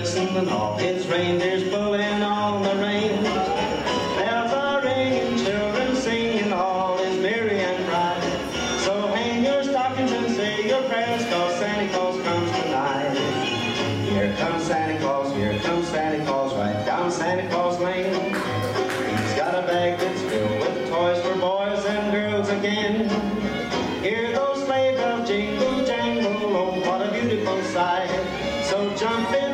Blitzen and all his reindeers pulling on the reins. Bells are ringing, children singing, all is merry and bright. So hang your stockings and say your prayers, 'cause Santa Claus comes tonight. Here comes Santa Claus, right down Santa Claus Lane. He's got a bag that's filled with toys for boys and girls again. Hear those sleigh bells jingle jangle, oh what a beautiful sight. So jump in